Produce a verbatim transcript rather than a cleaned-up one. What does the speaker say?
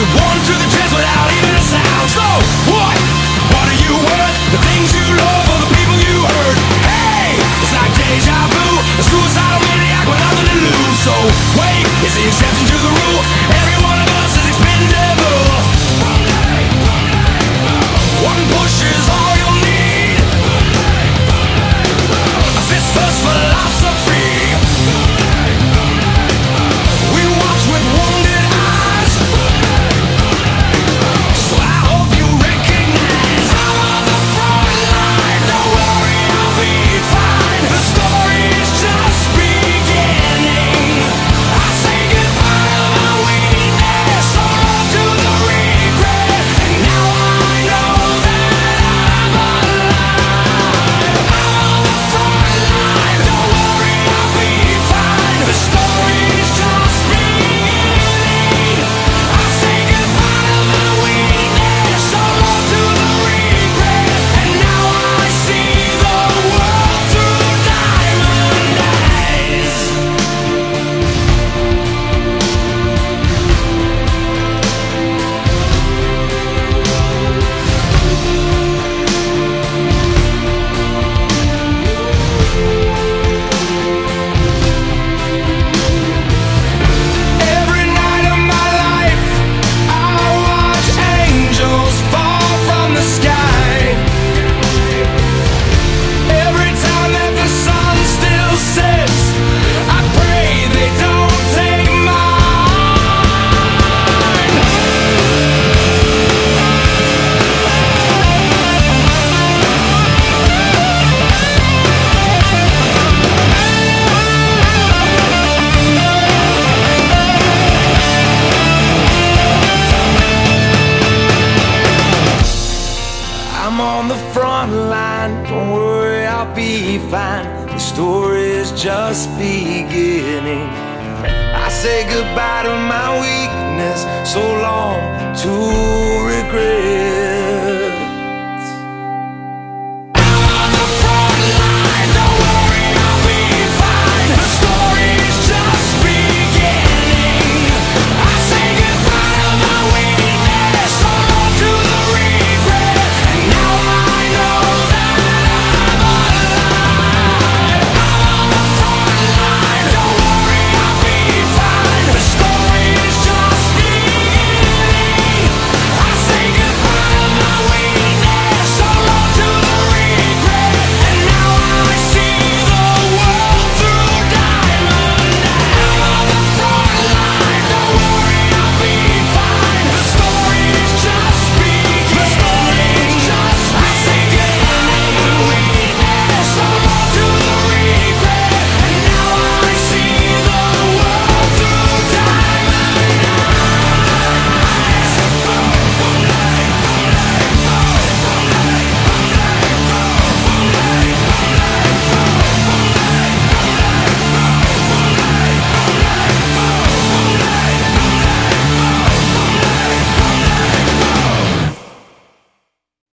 one to the chest without even a sound. So what? What are you worth? The things you love or the people you hurt? Hey, it's like deja vu, a suicidal maniac with nothing to lose. So wait, is the exception to the rule? Every one of us is expendable. One push is all you'll need. A fist first philosophy. We watch with wounded eyes. So I hope you recognize I'm on the front line. Don't worry, I'll be fine. The story is just beginning. I say goodbye to my weakness, so on to the regret. And now I know that I'm alive. I'm on the front line. Don't worry, I'll be fine. The story is just beginning. I say goodbye to my weakness, so on to the regret. And now I see the world through diamond eyes. Every night of my life, I watch angels fall from the sky. Every time that the sun still sets, I pray they don't take mine. I'm on the front line, don't worry, I'll be fine. The story is just beginning. I say goodbye to my weakness, so long to regret.